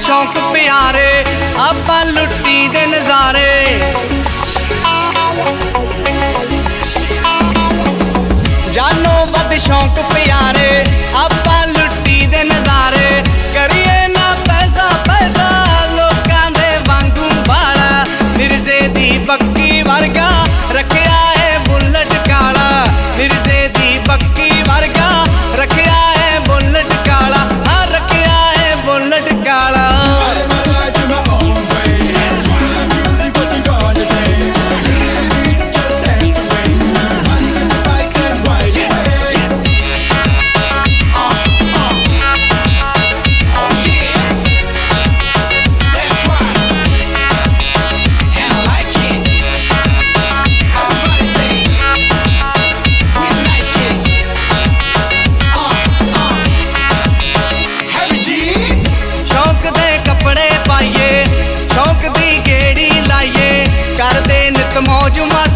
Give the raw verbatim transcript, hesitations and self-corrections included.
शौक प्यारे आपां लुट्टी दे नज़ारे। जानो वध शौक प्यारे आपां लुट्टी दे नज़ारे। करिए ना पैसा पैसा लोकां दे वांगू बाला। मिर्जे दी बक्की वर्गा रखिया है बुलेट काला। मिर्जे दी बक्की वर्गा रखिया है बुलेट काला। हाँ रखिया है बुलेट काला। शौक दी गेड़ी लाइए करदे नित मौज।